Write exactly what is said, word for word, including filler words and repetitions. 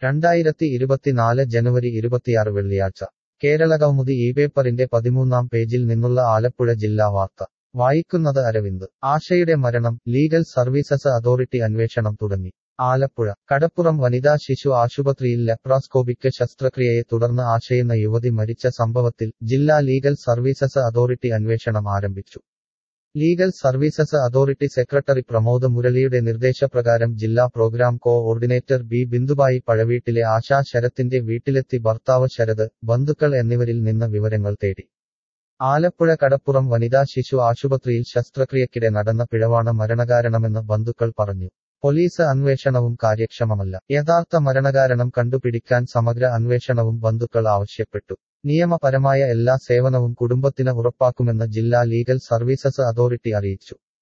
രണ്ടായിരത്തി ഇരുപത്തിനാല് ജനുവരി ഇരുപത്തിയാറ് വെള്ളിയാഴ്ച കേരളകൗമുദി ഈ പേപ്പറിന്റെ പതിമൂന്നാം പേജിൽ നിന്നുള്ള ആലപ്പുഴ ജില്ലാ വാർത്ത വായിക്കുന്നത് അരവിന്ദ്. ആശയുടെ മരണം, ലീഗൽ സർവീസസ് അതോറിറ്റി അന്വേഷണം തുടങ്ങി. ആലപ്പുഴ കടപ്പുറം വനിതാ ശിശു ആശുപത്രിയിൽ ലെപ്രാസ്കോപിക് ശസ്ത്രക്രിയയെ തുടർന്ന് ആശയെന്ന യുവതി മരിച്ച സംഭവത്തിൽ ജില്ലാ ലീഗൽ സർവീസസ് അതോറിറ്റി അന്വേഷണം ആരംഭിച്ചു. Legal services authority secretary Pramod മുരളിയുടെ നിർദ്ദേശപ്രകാരം ജില്ലാ പ്രോഗ്രാം കോ-ഓർഡിനേറ്റർ ബി ബിന്ദുബായി പഴവീട്ടിലെ ആശാ ശരത്തിന്റെ വീട്ടിലെത്തി ഭർത്താവ് ശരത്, ബന്ധുക്കൾ എന്നിവരിൽ നിന്ന് വിവരങ്ങൾ തേടി. ആലപ്പുഴ കടപ്പുറം വനിതാ ശിശു ആശുപത്രിയിൽ ശസ്ത്രക്രിയക്കിടെ നടന്ന പിഴവാണ് മരണകാരണമെന്ന് ബന്ധുക്കൾ പറഞ്ഞു. പോലീസ് അന്വേഷണവും കാര്യക്ഷമമല്ല. യഥാർത്ഥ മരണകാരണം കണ്ടുപിടിക്കാൻ സമഗ്ര അന്വേഷണവും ബന്ധുക്കൾ ആവശ്യപ്പെട്ടു. നിയമപരമായ എല്ലാ സേവനവും കുടുംബത്തിന് ഉറപ്പാക്കുമെന്ന് ജില്ലാ ലീഗൽ സർവീസസ് അതോറിറ്റി അറിയിച്ചു.